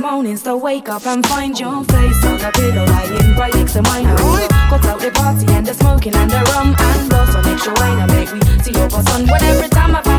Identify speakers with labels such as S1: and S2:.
S1: mornings to wake up and find your face on a pillow lying right next to mine. Cut out the party and the smoking and the rum and blow. So make sure I make we see your son. When every time I find